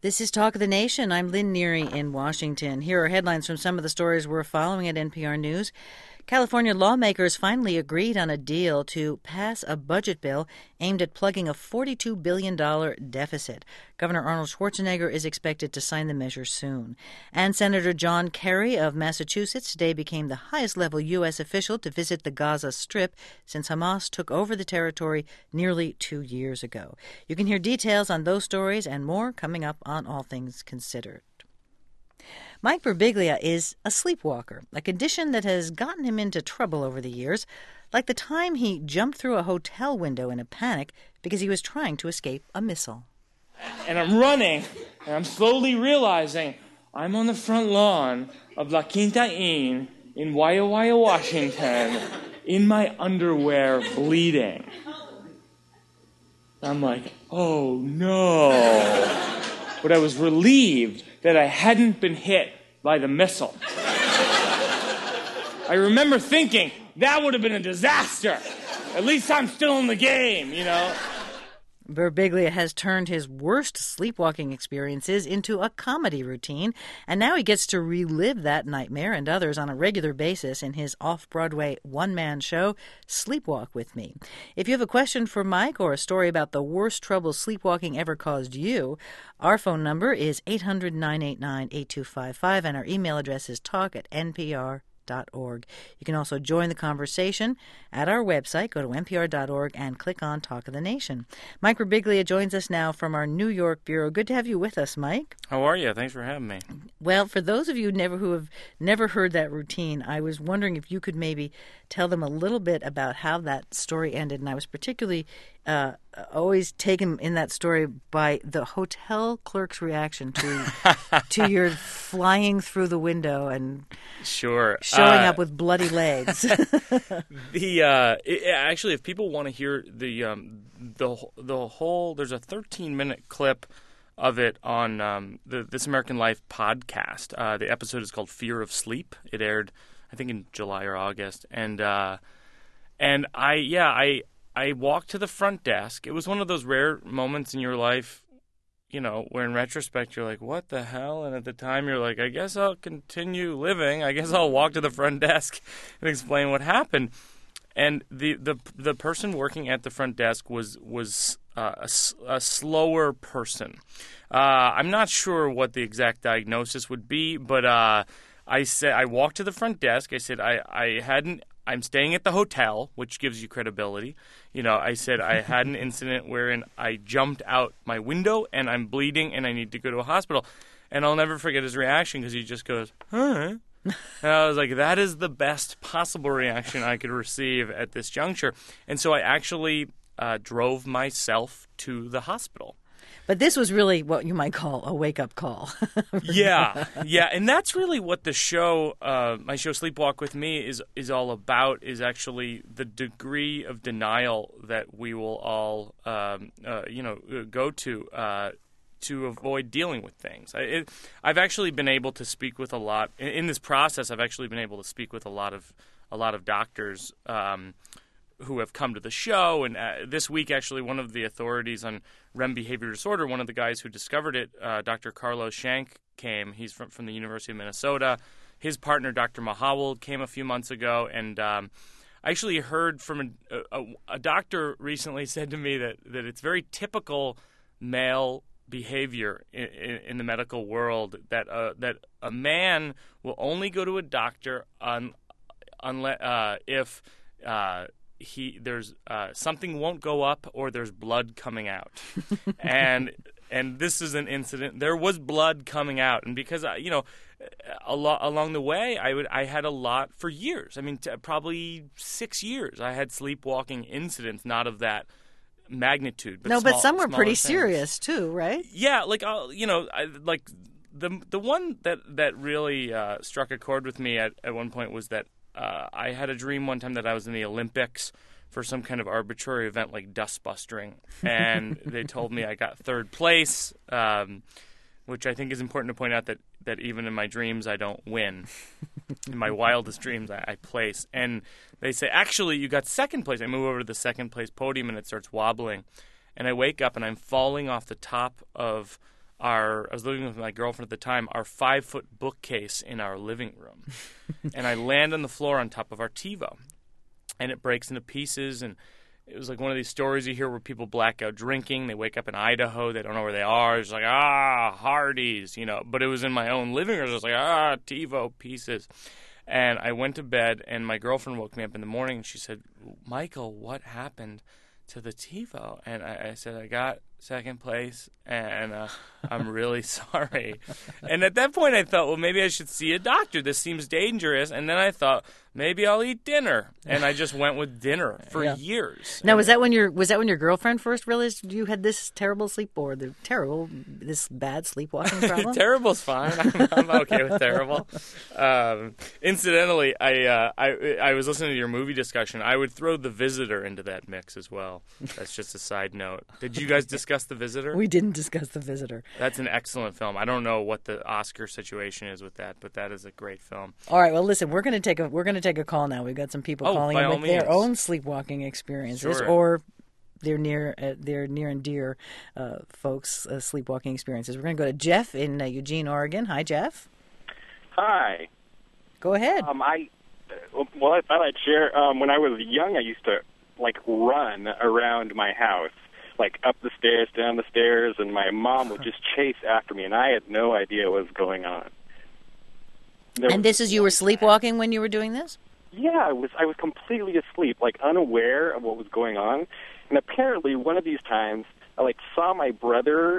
This is Talk of the Nation. I'm Lynn Neary in Washington. Here are headlines from some of the stories we're following at NPR News. California lawmakers finally agreed on a deal to pass a budget bill aimed at plugging a $42 billion deficit. Governor Arnold Schwarzenegger is expected to sign the measure soon. And Senator John Kerry of Massachusetts today became the highest-level U.S. official to visit the Gaza Strip since Hamas took over the territory nearly 2 years ago. You can hear details on those stories and more coming up on All Things Considered. Mike Birbiglia is a sleepwalker, a condition that has gotten him into trouble over the years, like the time he jumped through a hotel window in a panic because he was trying to escape a missile. And I'm running, and I'm slowly realizing I'm on the front lawn of La Quinta Inn in Walla Walla, Washington, in my underwear, bleeding. I'm like, oh no. But I was relieved that I hadn't been hit by the missile. I remember thinking, that would have been a disaster. At least I'm still in the game, you know. Birbiglia has turned his worst sleepwalking experiences into a comedy routine, and now he gets to relive that nightmare and others on a regular basis in his off-Broadway one-man show, Sleepwalk with Me. If you have a question for Mike or a story about the worst trouble sleepwalking ever caused you, our phone number is 800-989-8255, and our email address is talk@npr.org. You can also join the conversation at our website. Go to npr.org and click on Talk of the Nation. Mike Birbiglia joins us now from our New York bureau. Good to have you with us, Mike. How are you? Thanks for having me. Well, for those of you who have never heard that routine, I was wondering if you could maybe tell them a little bit about how that story ended. And I was particularly always taken in that story by the hotel clerk's reaction to your flying through the window and showing up with bloody legs. Actually, if people want to hear the whole, there's a 13-minute clip of it on the This American Life podcast. The episode is called Fear of Sleep. It aired, I think, in July or August, and I walked to the front desk. It was one of those rare moments in your life, you know, where in retrospect you're like, what the hell? And at the time you're like, I guess I'll continue living. I guess I'll walk to the front desk and explain what happened. And the person working at the front desk was a slower person. I'm not sure what the exact diagnosis would be, but I walked to the front desk. I said I'm staying at the hotel, which gives you credibility. You know, I said I had an incident wherein I jumped out my window and I'm bleeding and I need to go to a hospital. And I'll never forget his reaction because he just goes, huh? And I was like, that is the best possible reaction I could receive at this juncture. And so I actually drove myself to the hospital. But this was really what you might call a wake-up call. Yeah. And that's really what the show, my show Sleepwalk with Me, is all about, is actually the degree of denial that we will all, go to avoid dealing with things. I've actually been able to speak with a lot, in this process, I've actually been able to speak with a lot of doctors who have come to the show. And this week, actually, one of the authorities on REM behavior disorder, one of the guys who discovered it, Dr. Carlos Schenk, came. He's from the University of Minnesota. His partner, Dr. Mahawald, came a few months ago. And I actually heard from a doctor recently said to me that it's very typical male behavior in the medical world that a man will only go to a doctor unless if there's something won't go up or there's blood coming out. and this is an incident. There was blood coming out, and because along the way I had a lot for years. I mean, probably 6 years. I had sleepwalking incidents, not of that magnitude, but but some were pretty things. Serious too, right? Yeah, the one that really struck a chord with me at one point was that I had a dream one time that I was in the Olympics for some kind of arbitrary event like dustbustering, and they told me I got third place, which I think is important to point out that even in my dreams I don't win. In my wildest dreams I place. And they say, actually, you got second place. I move over to the second place podium and it starts wobbling. And I wake up and I'm falling off the top of I was living with my girlfriend at the time, our 5-foot bookcase in our living room. And I land on the floor on top of our TiVo. And it breaks into pieces, and it was like one of these stories you hear where people black out drinking. They wake up in Idaho. They don't know where they are. It's like, Hardee's, But it was in my own living room. It was like, TiVo pieces. And I went to bed, and my girlfriend woke me up in the morning, and she said, Michael, what happened to the TiVo? And I said, I got second place, and I'm really sorry. And at that point, I thought, well, maybe I should see a doctor. This seems dangerous. And then I thought, maybe I'll eat dinner. And I just went with dinner for years. Now, was that when your girlfriend first realized you had this terrible this bad sleepwalking problem? Terrible's fine. I'm okay with terrible. Incidentally, I was listening to your movie discussion. I would throw The Visitor into that mix as well. That's just a side note. Did you guys discuss The Visitor? We didn't discuss The Visitor. That's an excellent film. I don't know what the Oscar situation is with that, but that is a great film. All right. Well, listen, we're going to take a call now. We've got some people calling in with their own sleepwalking experiences, or their near and dear folks' sleepwalking experiences. We're going to go to Jeff in Eugene, Oregon. Hi, Jeff. Hi. Go ahead. I thought I'd share. When I was young, I used to run around my house, up the stairs, down the stairs, and my mom would just chase after me, and I had no idea what was going on. And this is you were sleepwalking when you were doing this? Yeah, I was completely asleep, unaware of what was going on. And apparently, one of these times, I saw my brother.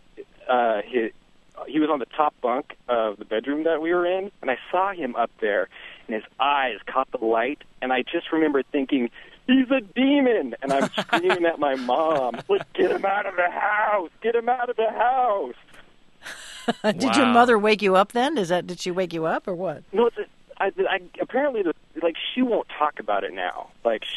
He was on the top bunk of the bedroom that we were in, and I saw him up there, and his eyes caught the light, and I just remember thinking, he's a demon! And I'm screaming at my mom, get him out of the house! Get him out of the house! Did your mother wake you up then? Did she wake you up or what? No, apparently, she won't talk about it now.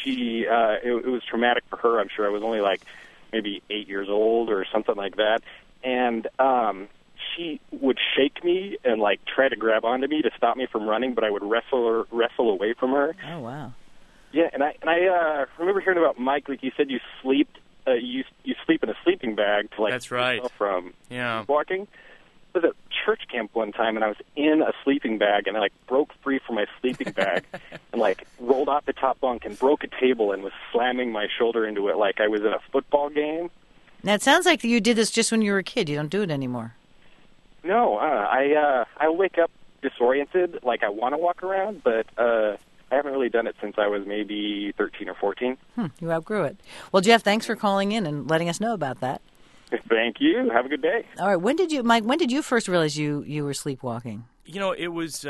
It was traumatic for her. I'm sure I was only maybe 8 years old or something like that. And she would shake me and try to grab onto me to stop me from running, but I would wrestle away from her. Oh, wow. Yeah, and I remember hearing about Mike. You said you sleep in a sleeping bag to That's right. Keep yourself from walking. I was at church camp one time, and I was in a sleeping bag, and I broke free from my sleeping bag and rolled off the top bunk and broke a table and was slamming my shoulder into it like I was in a football game. Now, it sounds like you did this just when you were a kid. You don't do it anymore. No, I wake up disoriented, I want to walk around, but I haven't really done it since I was maybe 13 or 14. You outgrew it. Well, Jeff, thanks for calling in and letting us know about that. Thank you. Have a good day. All right. Mike, when did you first realize you were sleepwalking? It was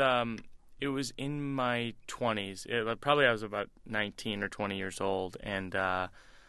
in my 20s. Probably I was about 19 or 20 years old, and I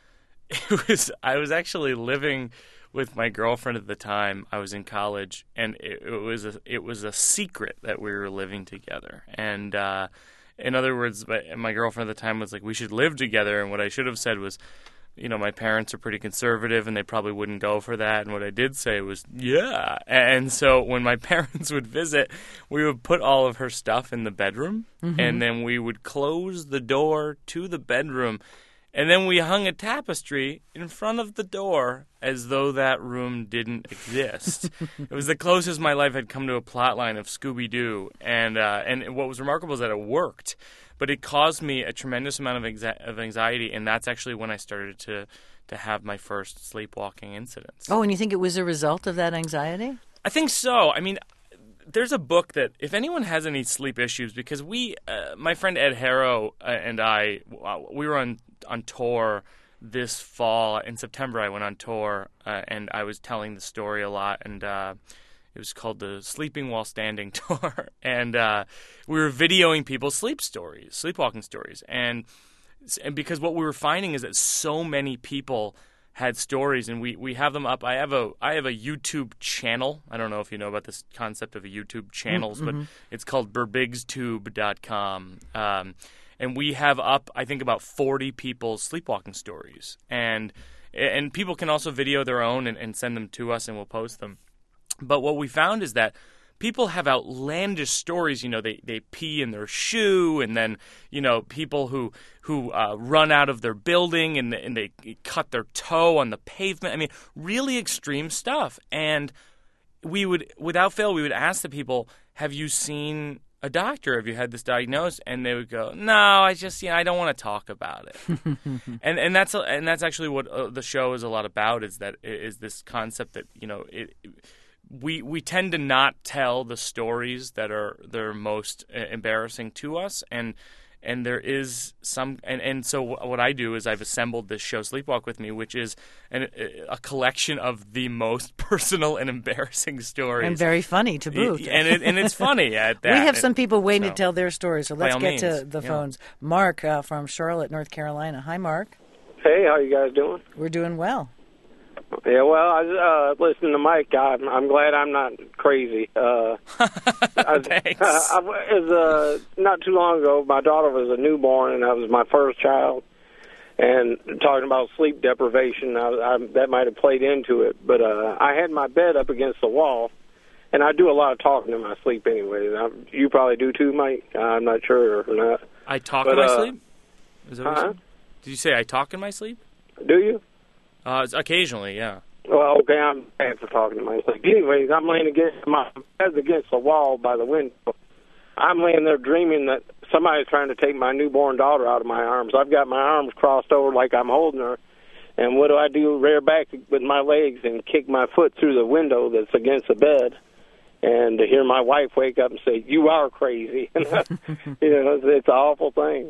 was actually living with my girlfriend at the time. I was in college, and it was a secret that we were living together. And in other words, my girlfriend at the time was like, we should live together, and what I should have said was, my parents are pretty conservative and they probably wouldn't go for that. And what I did say was, yeah. And so when my parents would visit, we would put all of her stuff in the bedroom, and then we would close the door to the bedroom, and then we hung a tapestry in front of the door as though that room didn't exist. It was the closest my life had come to a plot line of Scooby-Doo. And what was remarkable is that it worked. But it caused me a tremendous amount of anxiety, and that's actually when I started to have my first sleepwalking incidents. Oh, and you think it was a result of that anxiety? I think so. I mean, there's a book that if anyone has any sleep issues, because my friend Ed Harrow and I, we were on tour this fall. In September, I went on tour, and I was telling the story a lot, and it was called the Sleeping While Standing Tour, and we were videoing people's sleepwalking stories, and because what we were finding is that so many people had stories, and we have them up. I have a YouTube channel. I don't know if you know about this concept of a YouTube channels, but it's called burbigstube.com, and we have up, I think, about 40 people's sleepwalking stories, and people can also video their own and send them to us, and we'll post them. But what we found is that people have outlandish stories. They pee in their shoe, and then people who run out of their building and they cut their toe on the pavement. I mean, really extreme stuff. And we would, without fail, we would ask the people, have you seen a doctor? Have you had this diagnosed? And they would go, no, I just, I don't want to talk about it. and that's actually what the show is a lot about, is this concept that, we tend to not tell the stories that are most embarrassing to us, and there is some, and so what I do is I've assembled this show, Sleepwalk With Me, which is a collection of the most personal and embarrassing stories, and very funny to boot. And it's funny at that. We have some people waiting to tell their stories, so let's get to the yeah. phones. Mark from Charlotte, North Carolina. Hi, Mark. Hey, how you guys doing? We're doing well. Yeah, well, I was listening to Mike. I'm glad I'm not crazy. Thanks. Not too long ago, my daughter was a newborn, and that was my first child. And talking about sleep deprivation, that might have played into it. But I had my bed up against the wall, and I do a lot of talking in my sleep anyway. You probably do too, Mike. I'm not sure or not. I talk in my sleep? Is that what you said? Huh? Did you say I talk in my sleep? Do you? Occasionally, yeah. Well, okay, I'm bad for talking to myself. Anyways, I'm laying my bed's against the wall by the window. I'm laying there dreaming that somebody's trying to take my newborn daughter out of my arms. I've got my arms crossed over like I'm holding her. And what do? Rear back with my legs and kick my foot through the window that's against the bed. And to hear my wife wake up and say, "You are crazy." It's an awful thing.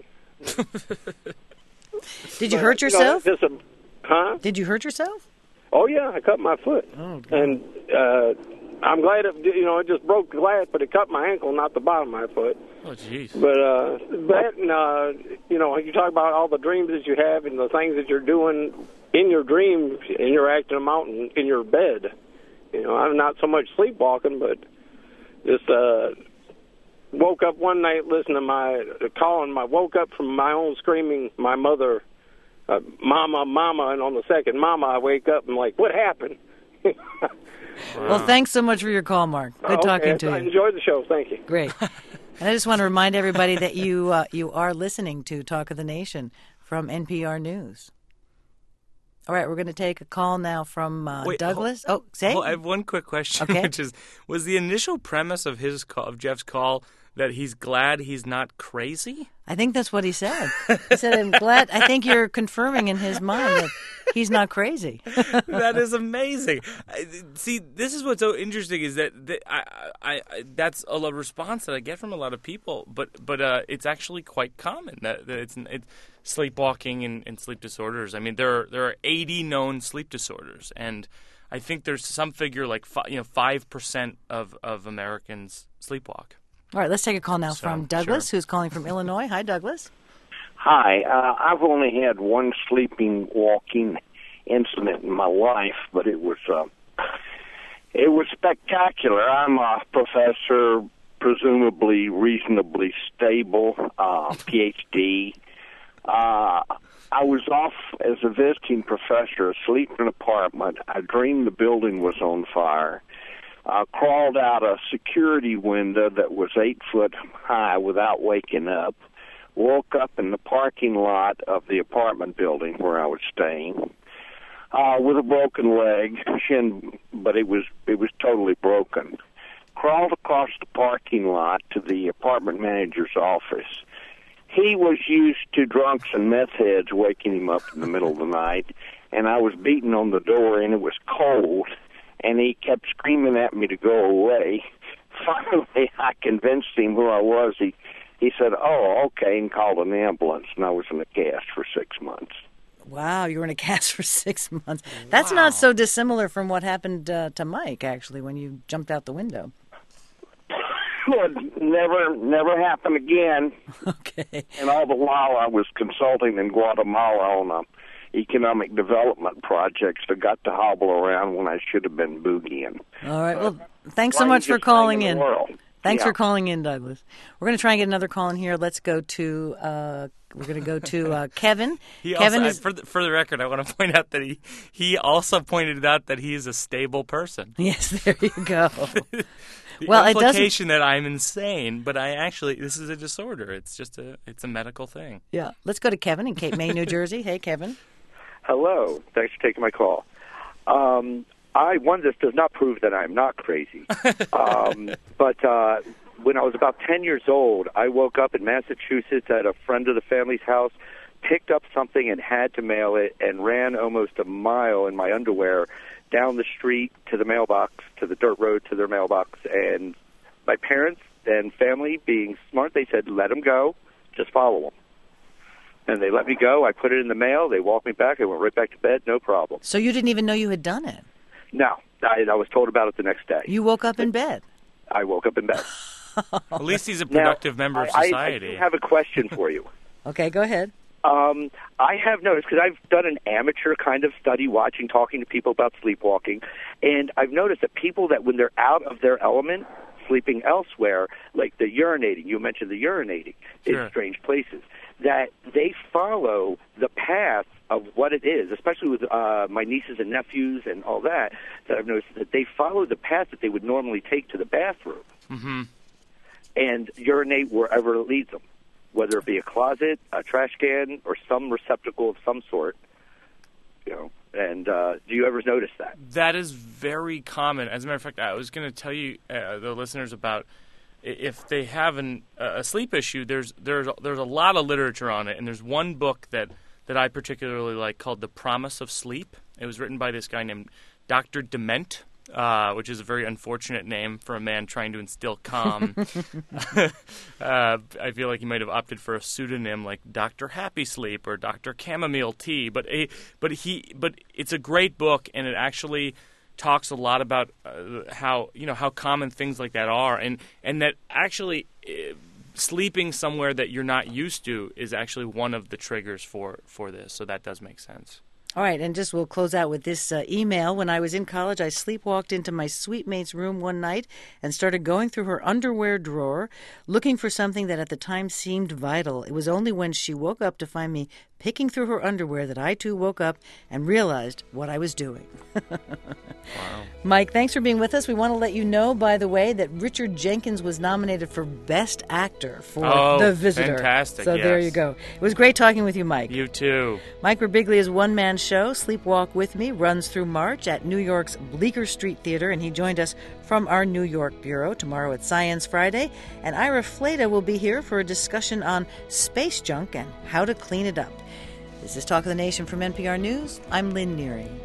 Did you hurt yourself? Huh? Did you hurt yourself? Oh, yeah, I cut my foot. Oh, God. And I'm glad it just broke the glass, but it cut my ankle, not the bottom of my foot. Oh, jeez. But you talk about all the dreams that you have and the things that you're doing in your dreams, and you're acting them out in your bed. I'm not so much sleepwalking, but just woke up one night listening to my calling. I woke up from my own screaming, my mother, "Mama, Mama," and on the second "Mama," I wake up and like, what happened? Well, thanks so much for your call, Mark. Good talking to you. I enjoyed the show. Thank you. Great. And I just want to remind everybody that you are listening to Talk of the Nation from NPR News. All right, we're going to take a call now from Douglas. Say? Well, I have one quick question, Okay. which is, was the initial premise of Jeff's call that he's glad he's not crazy? I think that's what he said. He said, I'm glad. I think you're confirming in his mind that he's not crazy. That is amazing. See, this is what's so interesting is that that's a response that I get from a lot of people, but it's actually quite common that it's sleepwalking and sleep disorders. I mean, there are 80 known sleep disorders, and I think there's some figure like 5% of Americans sleepwalk. All right, let's take a call now from Douglas, who's calling from Illinois. Hi, Douglas. Hi. I've only had one sleeping walking incident in my life, but it was spectacular. I'm a professor, presumably reasonably stable, PhD. I was off as a visiting professor, asleep in an apartment. I dreamed the building was on fire. Crawled out a security window that was 8 foot high without waking up. Woke up in the parking lot of the apartment building where I was staying with a broken leg, but it was totally broken. Crawled across the parking lot to the apartment manager's office. He was used to drunks and meth heads waking him up in the middle of the night, and I was beating on the door, and it was cold. And he kept screaming at me to go away. Finally, I convinced him who I was. He said, "Oh, okay," and called an ambulance, and I was in a cast for 6 months. Wow, you were in a cast for 6 months. That's not so dissimilar from what happened to Mike, actually, when you jumped out the window. Well, never happened again. Okay. And all the while I was consulting in Guatemala on economic development projects that got to hobble around when I should have been boogieing. All right. Well, thanks so much for calling in. Thanks Yeah. for calling in, Douglas. We're going to try and get another call in here. Let's go to Kevin. Kevin is, for the record, I want to point out that he also pointed out that he is a stable person. Yes, there you go. The Well, implication that I'm insane, but this is a disorder. It's just it's a medical thing. Yeah. Let's go to Kevin in Cape May, New Jersey. Hey, Kevin. Hello. Thanks for taking my call. This does not prove that I'm not crazy. But when I was about 10 years old, I woke up in Massachusetts at a friend of the family's house, picked up something and had to mail it, and ran almost a mile in my underwear down the street to the mailbox, to the dirt road to their mailbox. And my parents and family, being smart, they said, let them go, just follow them. And they let me go. I put it in the mail. They walked me back. I went right back to bed, no problem. So you didn't even know you had done it? No. I was told about it the next day. You woke up in bed? I woke up in bed. At least he's a productive member of society. I do have a question for you. Okay, go ahead. I have noticed, because I've done an amateur kind of study talking to people about sleepwalking, and I've noticed that people that when they're out of their element, sleeping elsewhere, like the urinating, you mentioned the urinating in strange places, that they follow the path of what it is, especially with my nieces and nephews and all that I've noticed that they follow the path that they would normally take to the bathroom and urinate wherever it leads them, whether it be a closet, a trash can, or some receptacle of some sort. And do you ever notice that? That is very common. As a matter of fact, I was going to tell you, the listeners, about if they have a sleep issue. There's a lot of literature on it, and there's one book that I particularly like called "The Promise of Sleep." It was written by this guy named Dr. Dement, which is a very unfortunate name for a man trying to instill calm. I feel like he might have opted for a pseudonym like Dr. Happy Sleep or Dr. Chamomile Tea. But it's a great book, and it actually talks a lot about how common things like that are, and that actually sleeping somewhere that you're not used to is actually one of the triggers for this. So that does make sense. All right, and we'll close out with this email. When I was in college, I sleepwalked into my suite mate's room one night and started going through her underwear drawer, looking for something that at the time seemed vital. It was only when she woke up to find me picking through her underwear that I, too, woke up and realized what I was doing. Wow. Mike, thanks for being with us. We want to let you know, by the way, that Richard Jenkins was nominated for Best Actor for The Visitor. Fantastic, So yes. there you go. It was great talking with you, Mike. You too. Mike Birbiglia's one-man show, Sleepwalk With Me, runs through March at New York's Bleecker Street Theater, and he joined us from our New York bureau. Tomorrow at Science Friday, and Ira Flata will be here for a discussion on space junk and how to clean it up. This is Talk of the Nation from NPR News. I'm Lynn Neary.